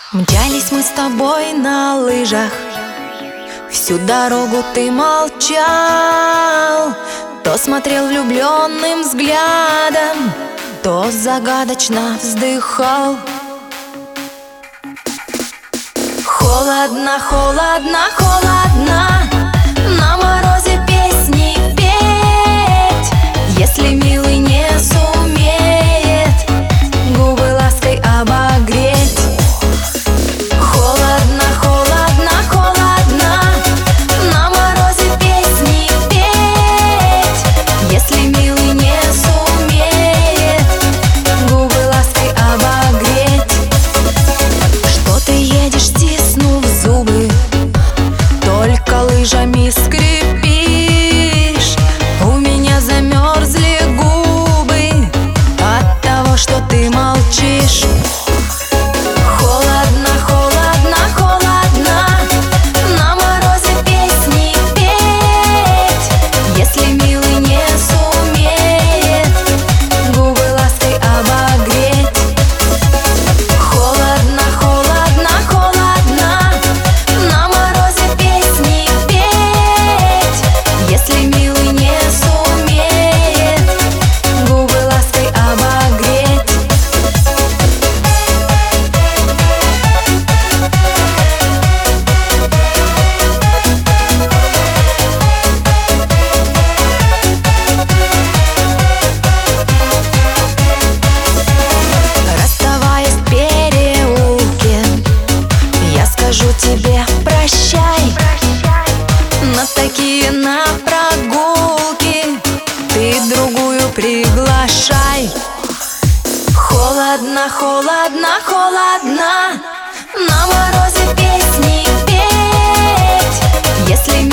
Мчались мы с тобой на лыжах, всю дорогу ты молчал, то смотрел влюбленным взглядом, то загадочно вздыхал. Холодно, холодно, холодно, на морозе песни петь, если милый не сумеет губы лаской обогреть. Холодно, холодно, холодно, на морозе песни петь, если милый не сумеет губы лаской обогреть. Что ты едешь, стиснув зубы, только лыжами скрипишь? У меня замерзли губы от того, что ты молчишь. Холодно, холодно, холодно, на морозе песни петь, если милый не сумеет губы лаской обогреть. Холодно, холодно, холодно, на морозе песни петь, если милый не сумеет губы лаской обогреть. Расставаясь в переулке, я скажу тебе прощай. На такие на прогулки ты другую приглашай. Холодно, холодно, холодно, на морозе песни петь, если